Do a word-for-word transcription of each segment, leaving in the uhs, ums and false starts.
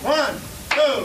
One, two.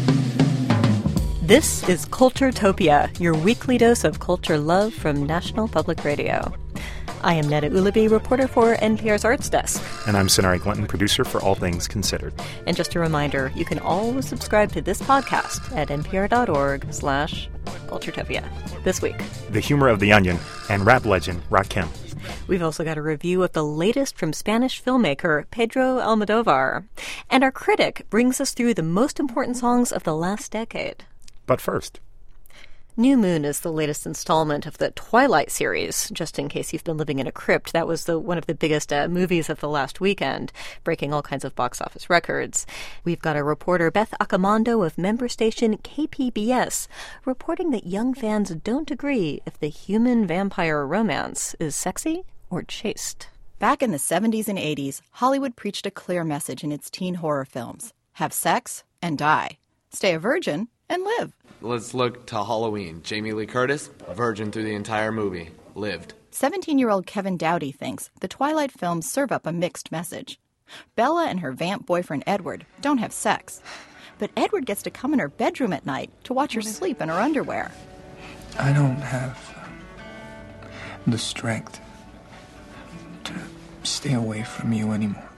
This is Culturetopia, your weekly dose of culture love from National Public Radio. I am Neda Ulaby, reporter for N P R's Arts Desk. And I'm Sonari Glinton, producer for All Things Considered. And just a reminder, you can always subscribe to this podcast at npr.org slash Culturetopia. This week, The Humor of the Onion and rap legend Rakim. We've also got a review of the latest from Spanish filmmaker Pedro Almodovar. And our critic brings us through the most important songs of the last decade. But first, New Moon is the latest installment of the Twilight series. Just in case you've been living in a crypt, that was the one of the biggest uh, movies of the last weekend, breaking all kinds of box office records. We've got a reporter, Beth Accomando of member station K P B S, reporting that young fans don't agree if the human-vampire romance is sexy or chaste. Back in the seventies and eighties, Hollywood preached a clear message in its teen horror films. Have sex and die. Stay a virgin and live. Let's look to Halloween. Jamie Lee Curtis, virgin through the entire movie, lived. seventeen-year-old Kevin Dowdy thinks the Twilight films serve up a mixed message. Bella and her vamp boyfriend Edward don't have sex, but Edward gets to come in her bedroom at night to watch her sleep in her underwear. I don't have uh, the strength to stay away from you anymore.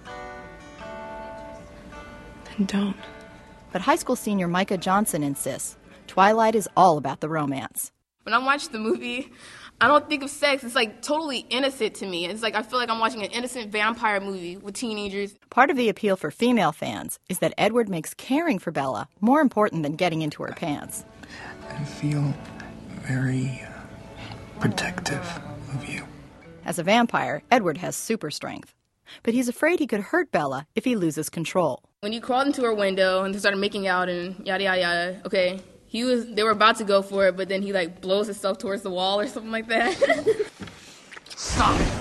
Then don't. But high school senior Micah Johnson insists Twilight is all about the romance. When I watch the movie, I don't think of sex. It's like totally innocent to me. It's like I feel like I'm watching an innocent vampire movie with teenagers. Part of the appeal for female fans is that Edward makes caring for Bella more important than getting into her pants. I feel very uh, protective of you. As a vampire, Edward has super strength. But he's afraid he could hurt Bella if he loses control. When he crawled into her window and they started making out and yada, yada, yada, okay, he was. They were about to go for it, but then he, like, blows himself towards the wall or something like that. Stop it!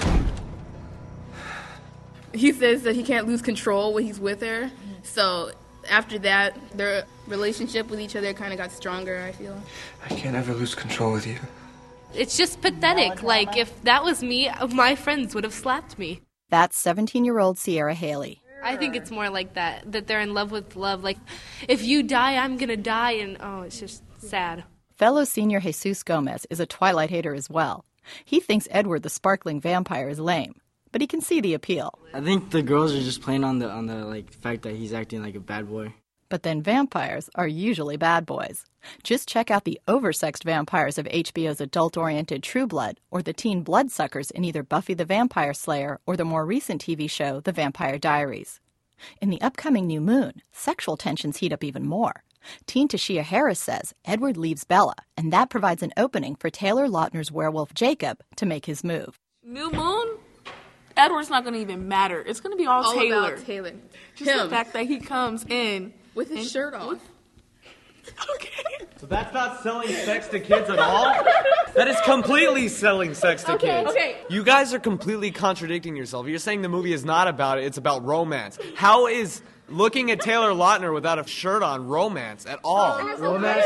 He says that he can't lose control when he's with her. So after that, their relationship with each other kind of got stronger, I feel. I can't ever lose control with you. It's just pathetic. Like, if that was me, my friends would have slapped me. That's seventeen-year-old Sierra Haley. I think it's more like that, that they're in love with love. Like, if you die, I'm going to die, and oh, it's just sad. Fellow senior Jesus Gomez is a Twilight hater as well. He thinks Edward the sparkling vampire is lame, but he can see the appeal. I think the girls are just playing on the on the like fact that he's acting like a bad boy. But then vampires are usually bad boys. Just check out the oversexed vampires of H B O's adult-oriented True Blood or the teen bloodsuckers in either Buffy the Vampire Slayer or the more recent T V show The Vampire Diaries. In the upcoming New Moon, sexual tensions heat up even more. Teen Tashia Harris says Edward leaves Bella, and that provides an opening for Taylor Lautner's werewolf Jacob to make his move. New Moon? Edward's not going to even matter. It's going to be all, all Taylor. About Taylor. Just Him. the fact that he comes in with his and, shirt off. Okay. So that's not selling sex to kids at all? That is completely selling sex to okay, kids. Okay. You guys are completely contradicting yourself. You're saying the movie is not about it, it's about romance. How is looking at Taylor Lautner without a shirt on romance at all? Romance.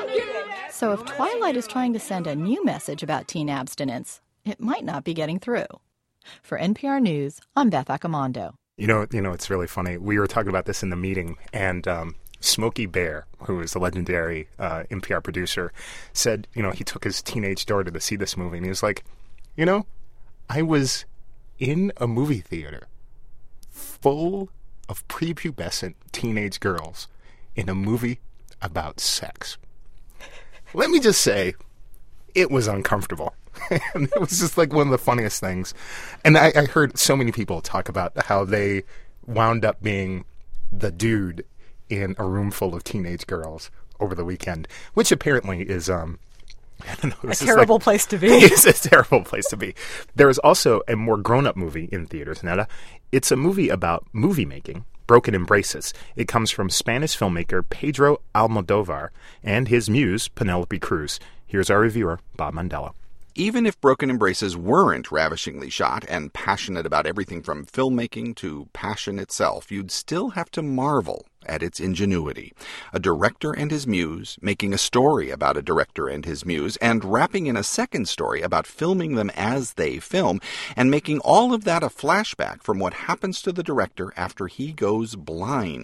So if Twilight is trying to send a new message about teen abstinence, it might not be getting through. For N P R News, I'm Beth Accomando. You know, you know, it's really funny. We were talking about this in the meeting, and um, Smokey Bear, who is a legendary uh, N P R producer, said, you know, he took his teenage daughter to see this movie, and he was like, you know, I was in a movie theater full of prepubescent teenage girls in a movie about sex. Let me just say, it was uncomfortable. And it was just like one of the funniest things. And I, I heard so many people talk about how they wound up being the dude in a room full of teenage girls over the weekend, which apparently is um, I don't know, a terrible like, place to be. It's a terrible place to be. There is also a more grown-up movie in theaters, Neda. It's a movie about movie making, Broken Embraces. It comes from Spanish filmmaker Pedro Almodovar and his muse, Penelope Cruz. Here's our reviewer, Bob Mandela. Even if Broken Embraces weren't ravishingly shot and passionate about everything from filmmaking to passion itself, you'd still have to marvel at its ingenuity. A director and his muse, making a story about a director and his muse, and wrapping in a second story about filming them as they film, and making all of that a flashback from what happens to the director after he goes blind.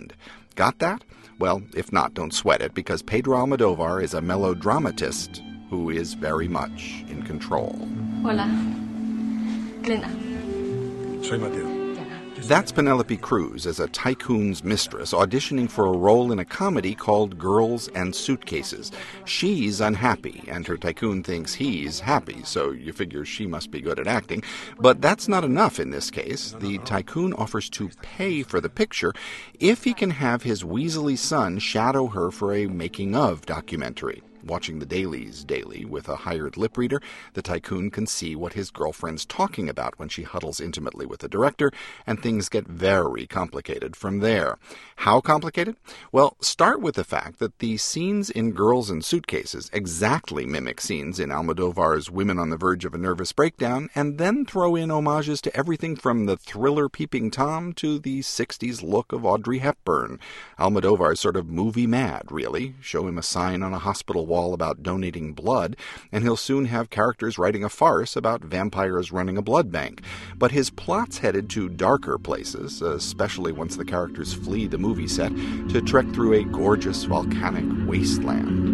Got that? Well, if not, don't sweat it, because Pedro Almodovar is a melodramatist who is very much in control. Hola. Glenda. Soy Mateo. That's Penelope Cruz as a tycoon's mistress auditioning for a role in a comedy called Girls and Suitcases. She's unhappy, and her tycoon thinks he's happy, so you figure she must be good at acting. But that's not enough in this case. The tycoon offers to pay for the picture if he can have his weaselly son shadow her for a making-of documentary. Watching the dailies daily with a hired lip reader, the tycoon can see what his girlfriend's talking about when she huddles intimately with the director, and things get very complicated from there. How complicated? Well, start with the fact that the scenes in Girls and Suitcases exactly mimic scenes in Almodovar's Women on the Verge of a Nervous Breakdown, and then throw in homages to everything from the thriller Peeping Tom to the sixties look of Audrey Hepburn. Almodovar's sort of movie mad, really. Show him a sign on a hospital wall about donating blood, and he'll soon have characters writing a farce about vampires running a blood bank. But his plot's headed to darker places, especially once the characters flee the movie set to trek through a gorgeous volcanic wasteland.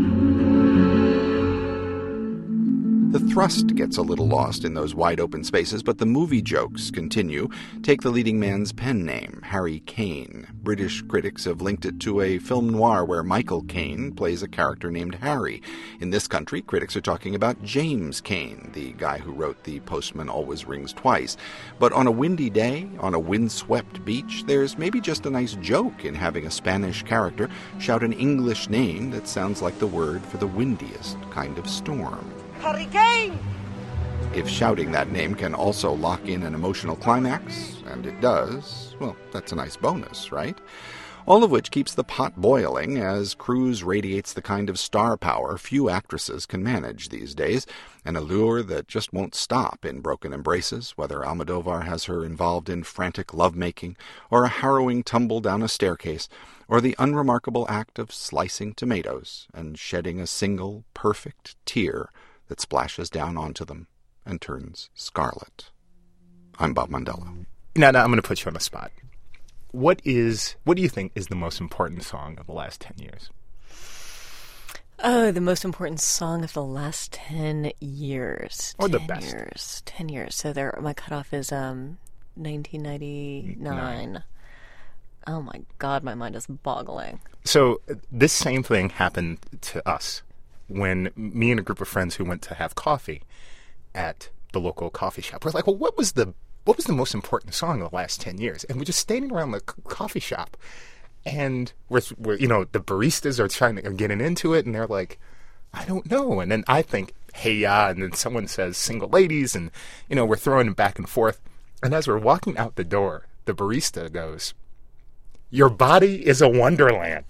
The thrust gets a little lost in those wide-open spaces, but the movie jokes continue. Take the leading man's pen name, Harry Kane. British critics have linked it to a film noir where Michael Caine plays a character named Harry. In this country, critics are talking about James Caine, the guy who wrote The Postman Always Rings Twice. But on a windy day, on a windswept beach, there's maybe just a nice joke in having a Spanish character shout an English name that sounds like the word for the windiest kind of storm. Hurricane! If shouting that name can also lock in an emotional climax, and it does, well, that's a nice bonus, right? All of which keeps the pot boiling as Cruz radiates the kind of star power few actresses can manage these days, an allure that just won't stop in Broken Embraces, whether Almodovar has her involved in frantic lovemaking, or a harrowing tumble down a staircase, or the unremarkable act of slicing tomatoes and shedding a single perfect tear that splashes down onto them and turns scarlet. I'm Bob Mondello. Now, now I'm going to put you on the spot. What is, what do you think is the most important song of the last ten years? Oh, the most important song of the last ten years. Or the ten best. Years. Ten years. So there, my cutoff is um, nineteen ninety-nine. Nine. Oh my God, my mind is boggling. So this same thing happened to us when me and a group of friends who went to have coffee at the local coffee shop. We're like, well, what was the what was the most important song of the last ten years? And we're just standing around the c- coffee shop, and we're, we're, you know, the baristas are trying to are getting into it, and they're like, I don't know. And then I think, hey, ya, and then someone says Single Ladies, and, you know, we're throwing it back and forth. And as we're walking out the door, the barista goes, your body is a wonderland.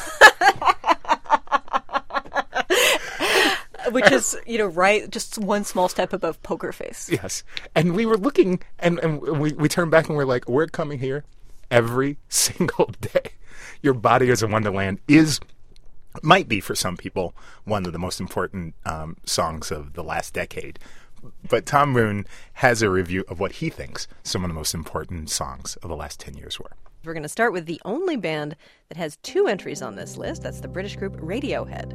Which is, you know, right, just one small step above Poker Face. Yes. And we were looking, and, and we, we turned back and we're like, we're coming here every single day. Your body is a wonderland is, might be for some people, one of the most important um, songs of the last decade. But Tom Moon has a review of what he thinks some of the most important songs of the last ten years were. We're going to start with the only band that has two entries on this list. That's the British group Radiohead.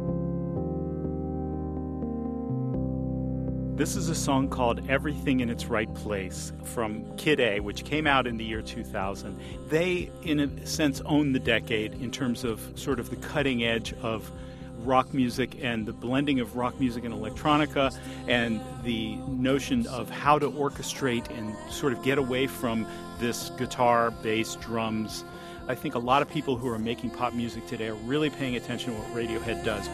This is a song called Everything in Its Right Place from Kid A, which came out in the year two thousand. They, in a sense, own the decade in terms of sort of the cutting edge of rock music and the blending of rock music and electronica and the notion of how to orchestrate and sort of get away from this guitar, bass, drums. I think a lot of people who are making pop music today are really paying attention to what Radiohead does.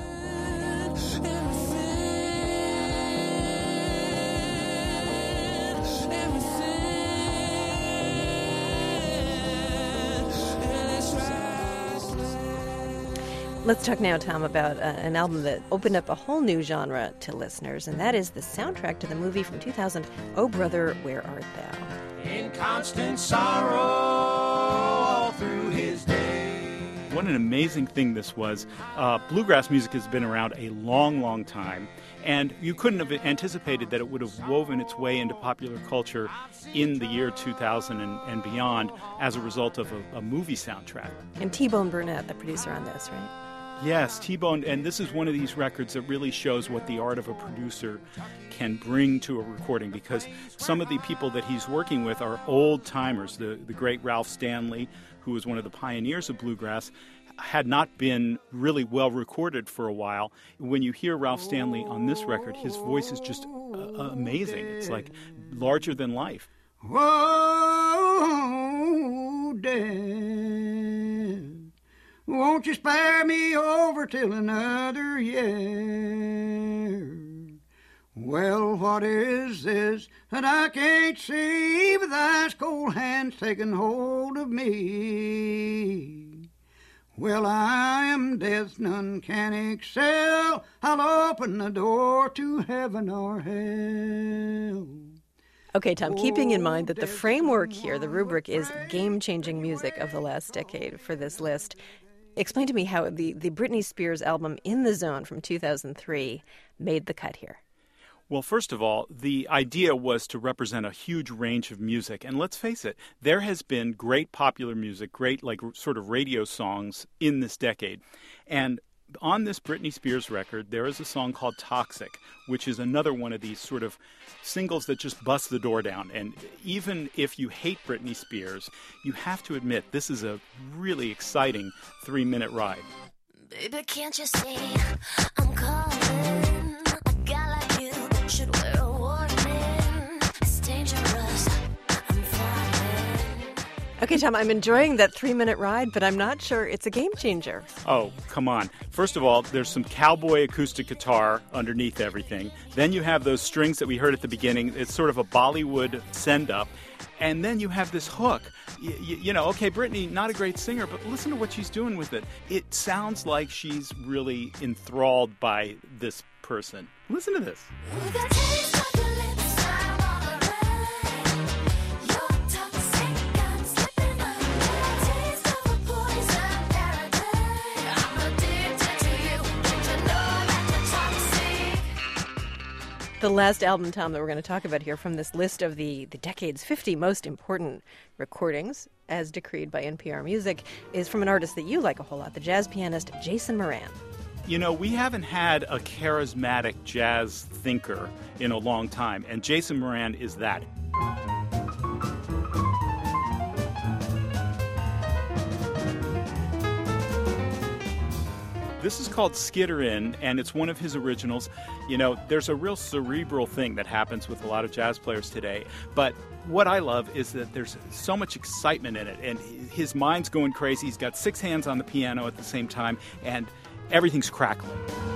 Let's talk now, Tom, about uh, an album that opened up a whole new genre to listeners, and that is the soundtrack to the movie from two thousand, Oh Brother, Where Art Thou? In constant sorrow all through his day. What an amazing thing this was. Uh, bluegrass music has been around a long, long time, And you couldn't have anticipated that it would have woven its way into popular culture in the year two thousand and, and beyond as a result of a, a movie soundtrack. And T-Bone Burnett, the producer on this, right? Yes, T-Bone, and this is one of these records that really shows what the art of a producer can bring to a recording, because some of the people that he's working with are old-timers. The, the great Ralph Stanley, who was one of the pioneers of bluegrass, had not been really well recorded for a while. When you hear Ralph Stanley on this record, his voice is just uh, amazing. It's like larger than life. Whoa, Dad, won't you spare me over till another year? Well, what is this that I can't see with ice cold hands taking hold of me? Well, I am death, none can excel. I'll open the door to heaven or hell. Okay, Tom, keeping in mind that the framework here, the rubric, is game-changing music of the last decade for this list, explain to me how the, the Britney Spears album In the Zone from two thousand three made the cut here. Well, first of all, the idea was to represent a huge range of music. And let's face it, there has been great popular music, great like sort of radio songs in this decade. And on this Britney Spears record, there is a song called Toxic, which is another one of these sort of singles that just bust the door down. And even if you hate Britney Spears, you have to admit this is a really exciting three-minute ride. Baby, can't you see I'm calling? A guy like you should wear a warning. It's dangerous. I'm falling. Okay, Tom, I'm enjoying that three-minute ride, but I'm not sure it's a game changer. Oh, come on. First of all, there's some cowboy acoustic guitar underneath everything. Then you have those strings that we heard at the beginning. It's sort of a Bollywood send-up. And then you have this hook. Y- y- you know, okay, Britney, not a great singer, but listen to what she's doing with it. It sounds like she's really enthralled by this person. Listen to this. The last album, Tom, that we're going to talk about here from this list of the, the decade's fifty most important recordings, as decreed by N P R Music, is from an artist that you like a whole lot, the jazz pianist Jason Moran. You know, we haven't had a charismatic jazz thinker in a long time, and Jason Moran is that. This is called Skitterin', and it's one of his originals. You know, there's a real cerebral thing that happens with a lot of jazz players today. But what I love is that there's so much excitement in it, and his mind's going crazy. He's got six hands on the piano at the same time, and everything's crackling.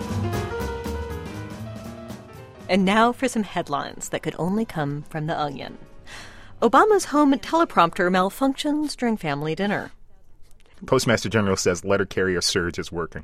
And now for some headlines that could only come from The Onion. Obama's home teleprompter malfunctions during family dinner. Postmaster General says letter carrier surge is working.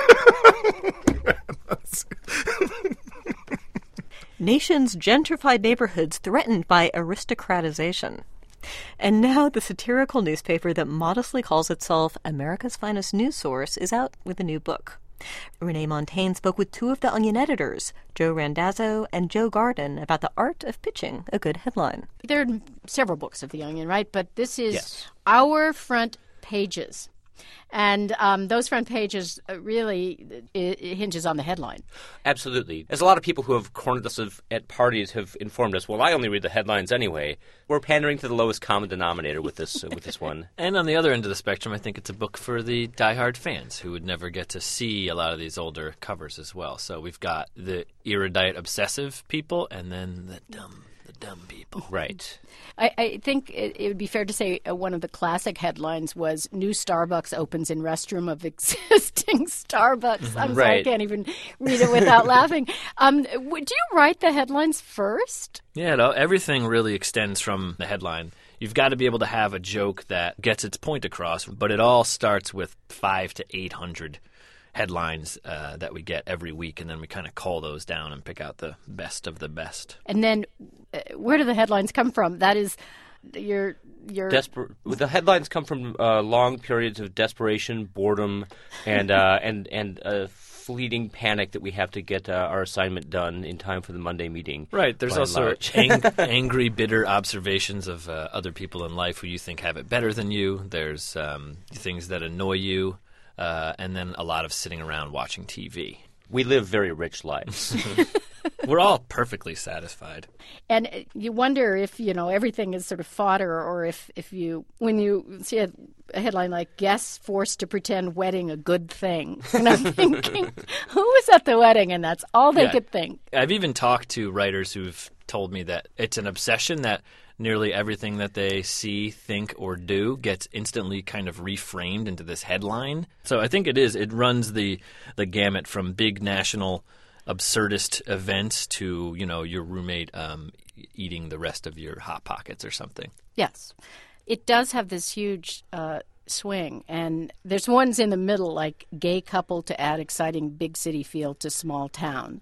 Nation's gentrified neighborhoods threatened by aristocratization. And now the satirical newspaper that modestly calls itself America's Finest News Source is out with a new book. Renee Montaigne spoke with two of the Onion editors, Joe Randazzo and Joe Garden, about the art of pitching a good headline. There are several books of the Onion, right? But this is yes. Our Front Pages. And um, those front pages uh, really it, it hinges on the headline. Absolutely. As a lot of people who have cornered us of, at parties have informed us, well, I only read the headlines anyway. We're pandering to the lowest common denominator with this uh, with this one. And on the other end of the spectrum, I think it's a book for the diehard fans who would never get to see a lot of these older covers as well. So we've got the erudite, obsessive people, and then the dumb the dumb people. Right. I, I think it, it would be fair to say uh, one of the classic headlines was "New Starbucks opens in restroom of existing Starbucks." I'm sorry, Right. I can't even read it without laughing. Um, w- do you write the headlines first? Yeah, no, everything really extends from the headline. You've got to be able to have a joke that gets its point across, but it all starts with five to eight hundred headlines uh, that we get every week, and then we kind of cull those down and pick out the best of the best. And then uh, where do the headlines come from? That is your your Desper- the headlines come from uh, long periods of desperation, boredom, and uh, and and uh, fleeting panic that we have to get uh, our assignment done in time for the Monday meeting. Right. There's by and also large. ang- angry, bitter observations of uh, other people in life who you think have it better than you. There's um, things that annoy you, uh, and then a lot of sitting around watching T V. We live very rich lives. We're all perfectly satisfied. And you wonder if, you know, everything is sort of fodder, or if, if you, when you see a, a headline like guests forced to pretend wedding a good thing, and I'm thinking, who was at the wedding and that's all they Yeah. could think? I've even talked to writers who've told me that it's an obsession that nearly everything that they see, think, or do gets instantly kind of reframed into this headline. So I think it is. It runs the the gamut from big national absurdist events to, you know, your roommate um, eating the rest of your Hot Pockets or something. Yes. It does have this huge uh, swing, and there's ones in the middle, like gay couple to add exciting big city feel to small town.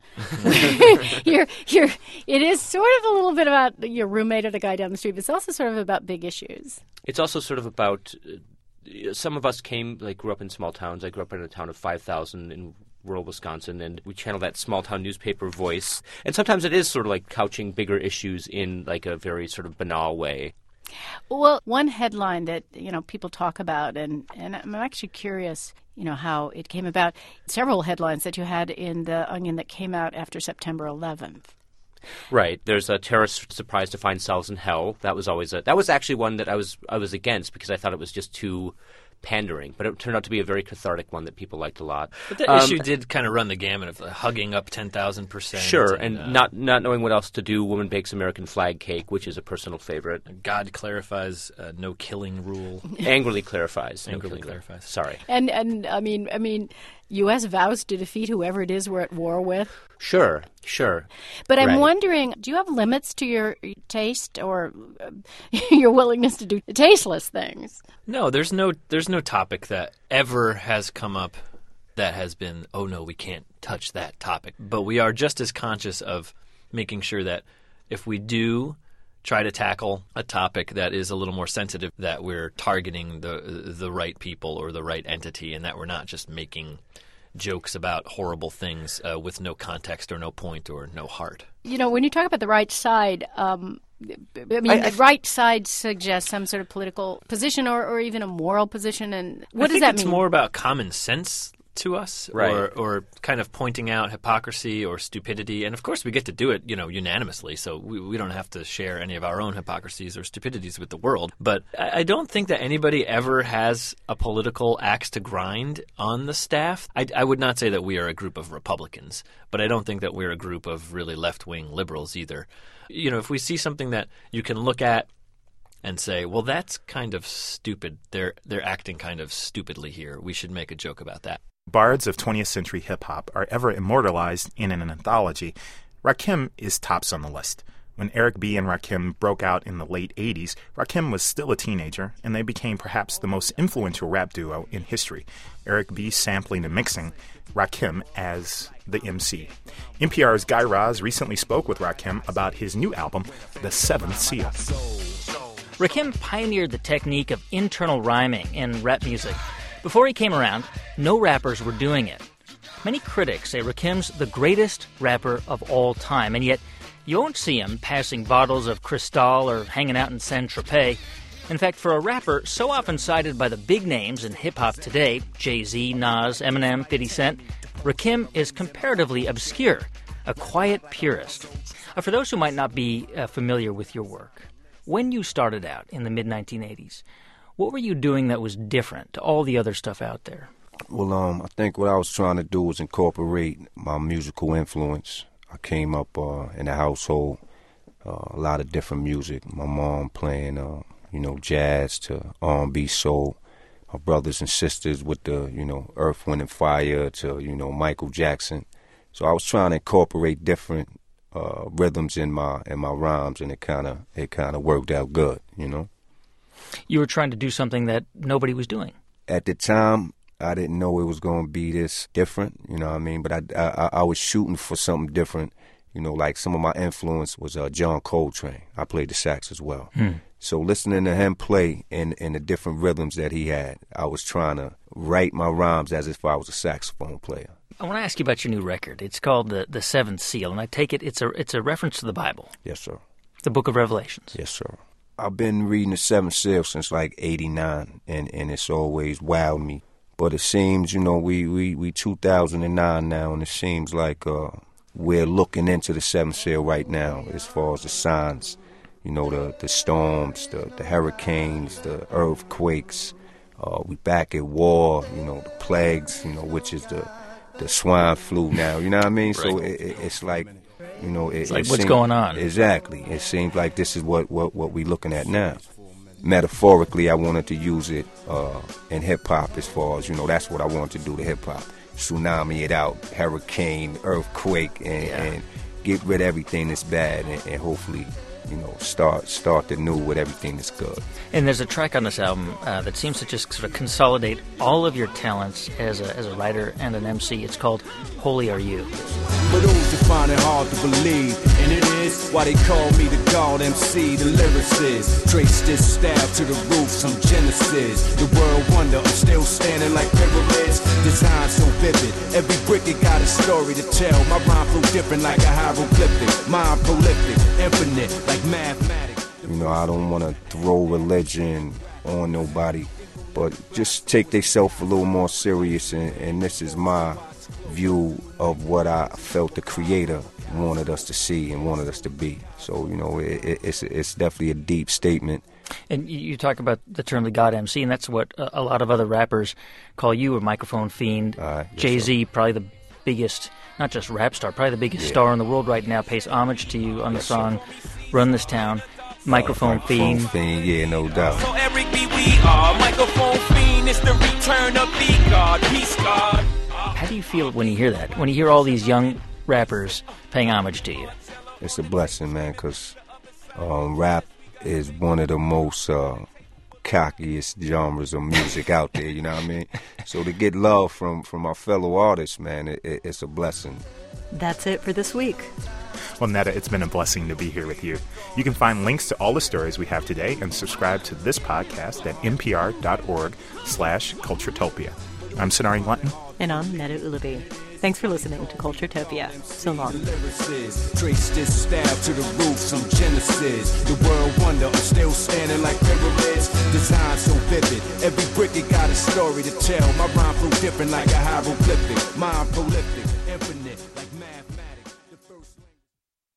you're, you're, it is sort of a little bit about your roommate or the guy down the street, but it's also sort of about big issues. It's also sort of about uh, some of us came, like, grew up in small towns. I grew up in a town of five thousand in rural Wisconsin, and we channel that small-town newspaper voice. And sometimes it is sort of like couching bigger issues in, like, a very sort of banal way. Well, one headline that, you know, people talk about, and, and I'm actually curious, you know, how it came about. Several headlines that you had in The Onion that came out after September eleventh. Right. There's a terrorist surprised to find themselves in hell. That was always a, that was actually one that I was I was against because I thought it was just too pandering, but it turned out to be a very cathartic one that people liked a lot. But the um, issue did kind of run the gamut of uh, hugging up ten thousand percent. Sure, and, and uh, not not knowing what else to do. Woman bakes American flag cake, which is a personal favorite. God clarifies uh, no killing rule. Angrily clarifies. Angrily no killing clarifies. Rule. Sorry. And, and I mean, I mean, U S vows to defeat whoever it is we're at war with. Sure, sure. But I'm Right. wondering, do you have limits to your taste or uh, your willingness to do tasteless things? No, there's no there's no topic that ever has come up that has been, oh no, we can't touch that topic. But we are just as conscious of making sure that if we do try to tackle a topic that is a little more sensitive, that we're targeting the the right people or the right entity, and that we're not just making jokes about horrible things uh, with no context or no point or no heart. You know, when you talk about the right side, um, I mean, I- I the right side suggests some sort of political position or, or even a moral position. And what I does think that it's mean? more about common sense to us, Right. or or kind of pointing out hypocrisy or stupidity. And of course, we get to do it, you know, unanimously. So we, we don't have to share any of our own hypocrisies or stupidities with the world. But I, I don't think that anybody ever has a political axe to grind on the staff. I, I would not say that we are a group of Republicans, but I don't think that we're a group of really left-wing liberals either. You know, if we see something that you can look at and say, well, that's kind of stupid. They're they're acting kind of stupidly here. We should make a joke about that. Bards of twentieth century hip-hop are ever immortalized in an anthology. Rakim is tops on the list. When Eric B. and Rakim broke out in the late eighties, Rakim was still a teenager, and they became perhaps the most influential rap duo in history. Eric B. sampling and mixing, Rakim as the M C. N P R's Guy Raz recently spoke with Rakim about his new album, The Seventh Seal. Rakim pioneered the technique of internal rhyming in rap music. Before he came around, no rappers were doing it. Many critics say Rakim's the greatest rapper of all time, and yet you won't see him passing bottles of Cristal or hanging out in Saint-Tropez. In fact, for a rapper so often cited by the big names in hip-hop today, Jay-Z, Nas, Eminem, fifty Cent, Rakim is comparatively obscure, a quiet purist. Uh, for those who might not be uh, familiar with your work, when you started out in the mid nineteen eighties, what were you doing that was different to all the other stuff out there? Well, um, I think what I was trying to do was incorporate my musical influence. I came up uh, in a household, uh, a lot of different music. My mom playing, uh, you know, jazz to R and B, soul. My brothers and sisters with the, you know, Earth, Wind and Fire to, you know, Michael Jackson. So I was trying to incorporate different uh, rhythms in my in my rhymes, and it kind of it kind of worked out good, you know. You were trying to do something that nobody was doing. At the time, I didn't know it was going to be this different, you know what I mean? But I, I, I was shooting for something different. You know, like some of my influence was uh, John Coltrane. I played the sax as well. Hmm. So listening to him play in, in the different rhythms that he had, I was trying to write my rhymes as if I was a saxophone player. I want to ask you about your new record. It's called the the Seventh Seal, and I take it it's a it's a reference to the Bible. Yes, sir. The Book of Revelations. Yes, sir. I've been reading the Seventh Seal since like eighty-nine, and, and it's always wowed me. But it seems, you know, we we we two thousand nine now, and it seems like uh, we're looking into the Seventh Seal right now as far as the signs, you know, the the storms, the the hurricanes, the earthquakes. Uh, we back at war, you know, the plagues, you know, which is the the swine flu now, you know what I mean? Right. So it, it, it's like, you know, it, it's like it what's seems, going on. Exactly. It seems like this is what, what, what we're looking at now. Metaphorically, I wanted to use it uh, in hip-hop as far as, you know, that's what I wanted to do to hip-hop. Tsunami it out, hurricane, earthquake, and, yeah. and get rid of everything that's bad and, and hopefully, you know, start start the new with everything that's good. And there's a track on this album uh, that seems to just sort of consolidate all of your talents as a as a writer and an M C. It's called Holy Are You. But those who find it hard to believe, and it is why they call me the God M C, the lyricist. Trace this style to the roots, some genesis. The world wonder, I'm still standing like pyramids. Design so vivid, every brick it got a story to tell. My rhyme flow different like a hieroglyphic. Mind prolific, infinite like mathematics. You know, I don't want to throw religion on nobody, but just take themselves a little more serious, and, and this is my view of what I felt the Creator wanted us to see and wanted us to be. So, you know, it, it, it's it's definitely a deep statement. And you talk about the term the God M C, and that's what a lot of other rappers call you, a microphone fiend. Uh, yes, Jay-Z, sir. Probably the biggest, not just rap star, probably the biggest yeah. star in the world right now, pays homage to you on yes, the song sir. Run This Town. Microphone, uh, microphone fiend. fiend. Yeah, no doubt. So Eric B, we are microphone fiend. It's the return of the God, peace God. How do you feel when you hear that? When you hear all these young rappers paying homage to you? It's a blessing, man, because um, rap is one of the most uh, cockiest genres of music out there, you know what I mean? So to get love from, from our fellow artists, man, it, it, it's a blessing. That's it for this week. Well, Netta, it's been a blessing to be here with you. You can find links to all the stories we have today and subscribe to this podcast at npr.org slash Culturetopia. I'm Sonari Glutton. And I'm Netta Ulaby. Thanks for listening to Culturetopia. So long. Trace this style to the roots, some genesis. The world wonder, I'm still standing like pyramids. Design so vivid, every brick it got a story to tell. My rhyme flow different like a hieroglyphic. Mind prolific, infinite like